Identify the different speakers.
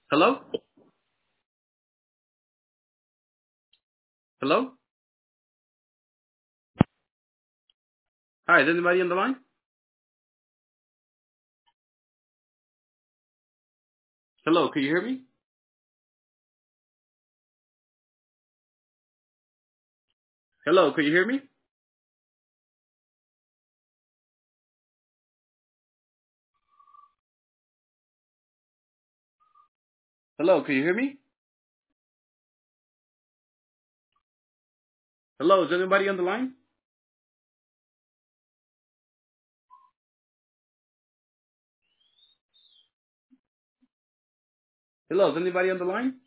Speaker 1: Hello? Hello? Hi, is anybody on the line? Hello, can you hear me? Hello, can you hear me? Hello, can you hear me? Hello, is anybody on the line? Hello, is anybody on the line?